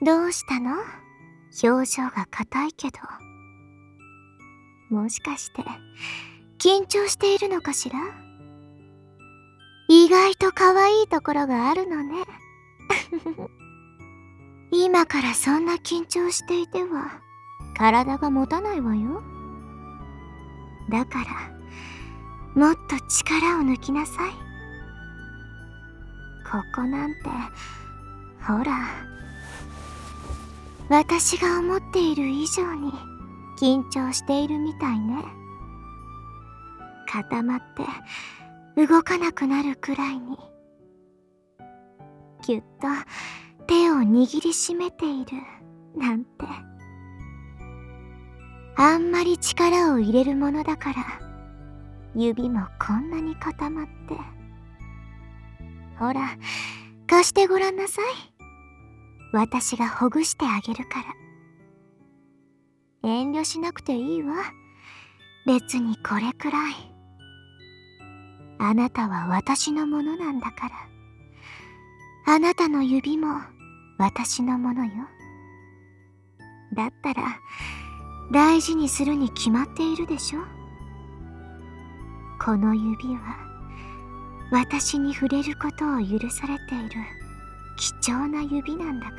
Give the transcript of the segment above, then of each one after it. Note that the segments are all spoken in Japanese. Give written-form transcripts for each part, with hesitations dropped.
どうしたの？表情が硬いけど。もしかして緊張しているのかしら？意外と可愛いところがあるのね。今からそんな緊張していては体が持たないわよ。だからもっと力を抜きなさい。ここなんてほら、私が思っている以上に緊張しているみたいね。固まって動かなくなるくらいにぎゅっと手を握りしめているなんて。あんまり力を入れるものだから指もこんなに固まって。ほら、貸してごらんなさい。私がほぐしてあげるから。遠慮しなくていいわ。別にこれくらい。あなたは私のものなんだから。あなたの指も私のものよ。だったら大事にするに決まっているでしょ。この指は私に触れることを許されている貴重な指なんだから。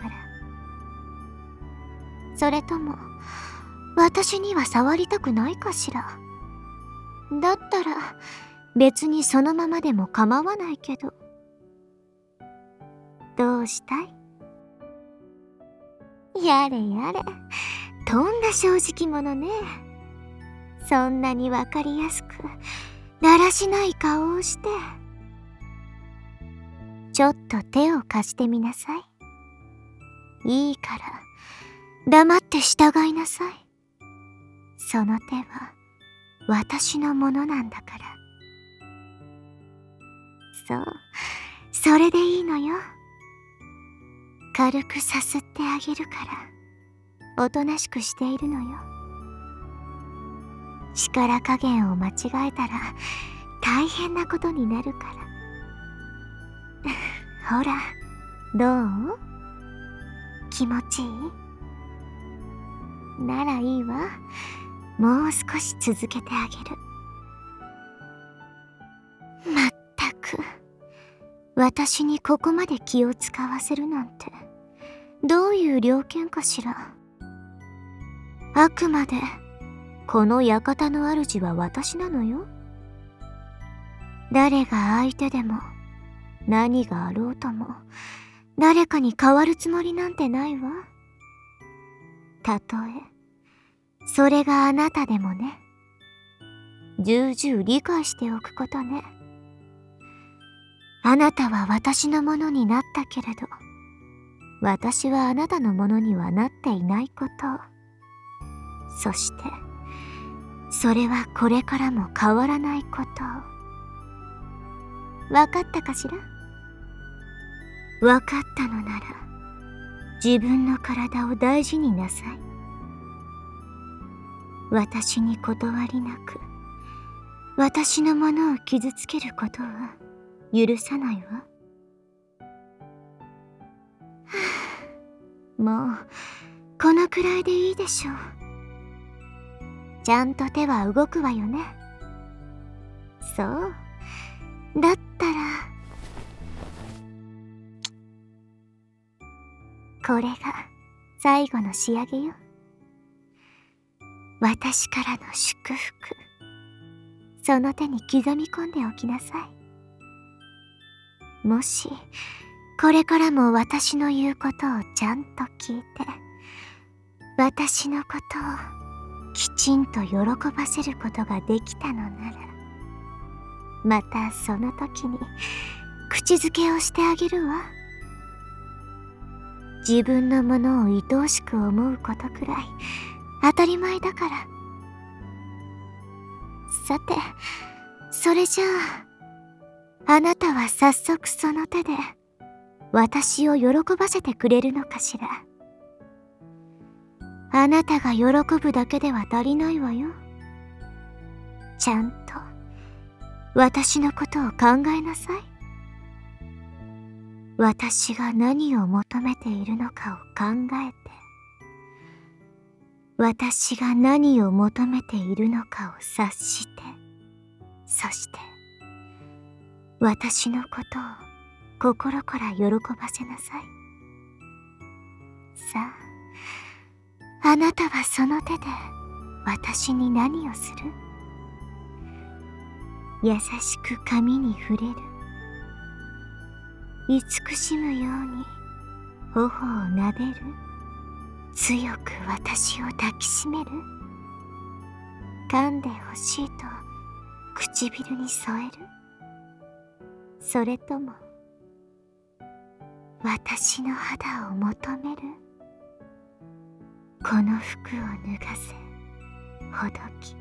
それとも私には触りたくないかしら。だったら別にそのままでも構わないけど。どうしたい？やれやれ、とんだ正直者ね。そんなにわかりやすくだらしない顔をして。ちょっと手を貸してみなさい。いいから黙って従いなさい。その手は私のものなんだから。そう、それでいいのよ。軽くさすってあげるからおとなしくしているのよ。力加減を間違えたら大変なことになるから。ほら、どう？気持ちいい？ならいいわ。もう少し続けてあげる。まったく、私にここまで気を使わせるなんてどういう了見かしら。あくまでこの館の主は私なのよ。誰が相手でも何があろうとも誰かに変わるつもりなんてないわ。たとえそれがあなたでもね。重々理解しておくことね。あなたは私のものになったけれど、私はあなたのものにはなっていないこと。そしてそれはこれからも変わらないこと。わかったかしら？わかったのなら自分の体を大事になさい。私に断りなく私のものを傷つけることは許さないわ。もうこのくらいでいいでしょう。ちゃんと手は動くわよね。そう。だったらこれが最後の仕上げよ。私からの祝福。その手に刻み込んでおきなさい。もしこれからも私の言うことをちゃんと聞いて、私のことをきちんと喜ばせることができたのなら、またその時に口づけをしてあげるわ。自分のものを愛おしく思うことくらい当たり前だから。さて、それじゃあ、あなたは早速その手で私を喜ばせてくれるのかしら。あなたが喜ぶだけでは足りないわよ。ちゃんと私のことを考えなさい。 私が何を求めているのかを考えて、私が何を求めているのかを察して、そして私のことを心から喜ばせなさい。さあ、あなたはその手で私に何をする？優しく髪に触れる。慈しむように頬を撫でる。強く私を抱きしめる。噛んでほしいと唇に添える。それとも私の肌を求める。この服を脱がせほどき、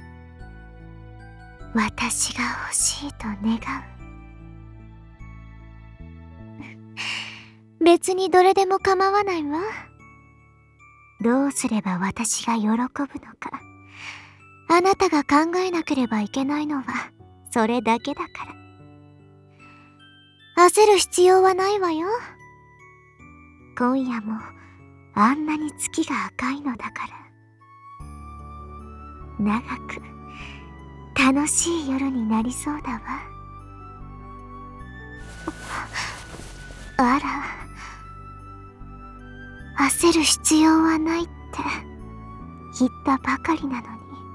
私が欲しいと願う。別にどれでも構わないわ。どうすれば私が喜ぶのか、あなたが考えなければいけないのはそれだけだから。焦る必要はないわよ。今夜もあんなに月が赤いのだから、長く楽しい夜になりそうだわ。あら、焦る必要はないって言ったばかりなのに、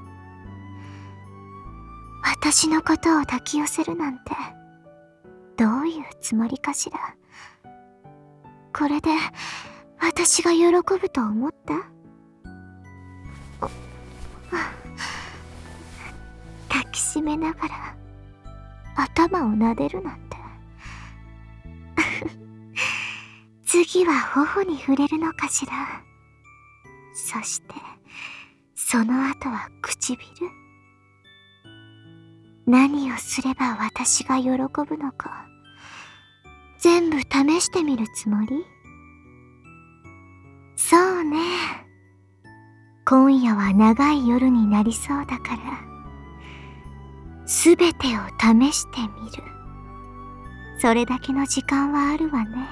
私のことを抱き寄せるなんてどういうつもりかしら。これで私が喜ぶと思った？抱きしめながら頭を撫でるなんて次は頬に触れるのかしら。そしてその後は唇。何をすれば私が喜ぶのか全部試してみるつもり？そうね。今夜は長い夜になりそうだから、すべてを試してみる。それだけの時間はあるわね。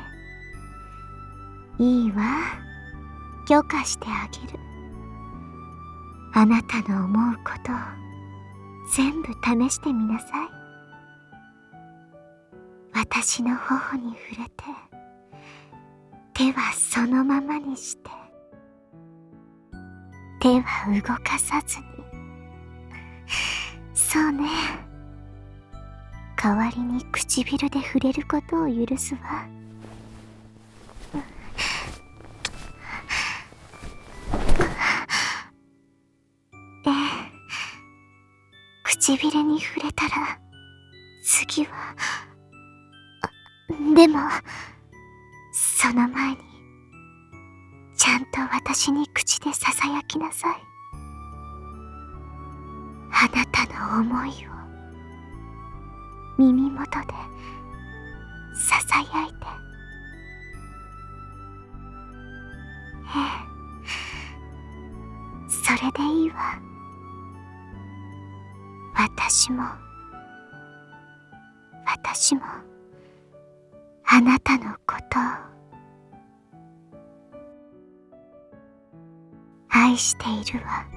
いいわ。許可してあげる。あなたの思うことを全部試してみなさい。私の頬に触れて、手はそのままにして、手は動かさずに。そうね。代わりに唇で触れることを許すわ。唇に触れたら次は、でもその前にちゃんと私に口でささやきなさい。あなたの思いを耳元でささやいて。それでいいわ。私もあなたのことを愛しているわ。